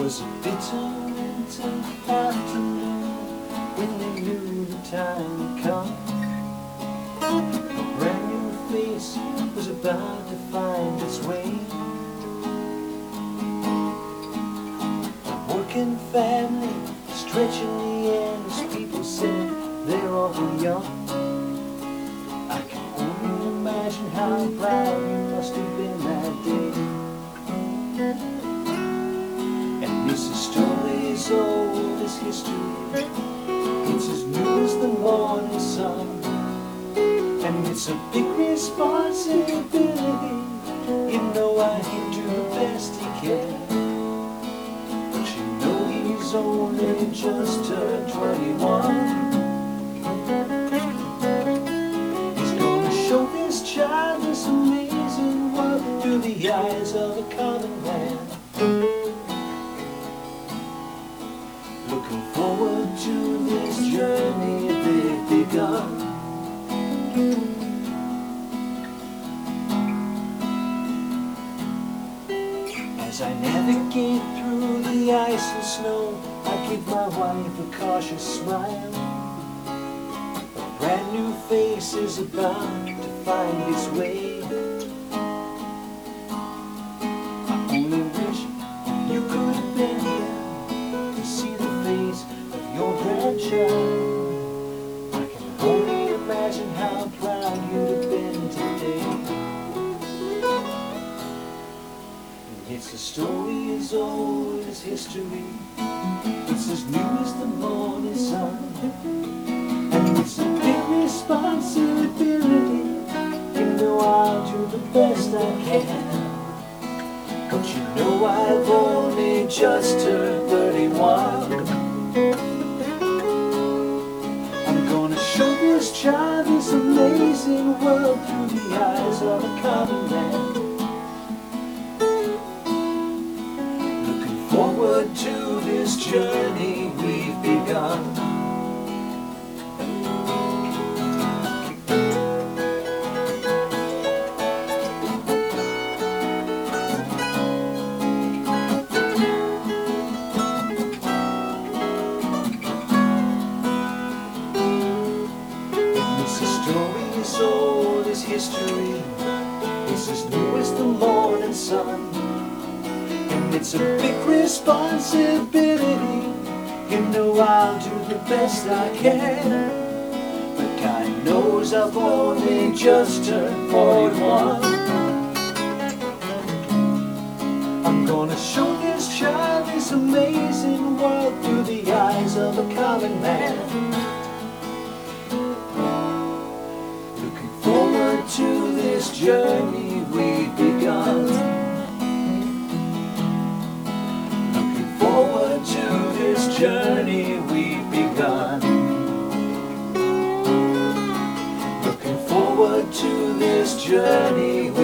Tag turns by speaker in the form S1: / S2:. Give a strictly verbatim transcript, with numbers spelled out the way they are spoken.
S1: was a bitter winter afternoon when they knew the time had come. A brand new face was about to find its way. A working family stretching the ends, people said they're awful young. I can only imagine how proud you must have been that day. And this is story as old as history, it's as new as the morning sun. And it's a big responsibility, you know I can do the best he can. But you know he's only just turned twenty-one. He's gonna show this child this amazing world through the eyes of a common man. Looking forward to this journey they've begun. As I navigate through the ice and snow, I give my wife a cautious smile. A brand new face is about to find its way. I only wish you could have been here to see the face of your grandchild. I can only imagine how proud you'd have been today. It's a story as old as history, it's as new as the morning sun. And it's a big responsibility, you know I'll do the best I can. But you know I've only just turned thirty-one. I'm gonna show this child this amazing world through the eyes of a common man. Forward to this journey we've begun. And it's a story as old as history, it's as new as the morning sun. And it's a big responsibility, you know I'll do the best I can. But God knows I've only just turned forty-one. I'm gonna show this child this amazing world through the eyes of a common man. Looking forward to this journey we've begun. Forward to this journey we've begun. Looking forward to this journey we've begun.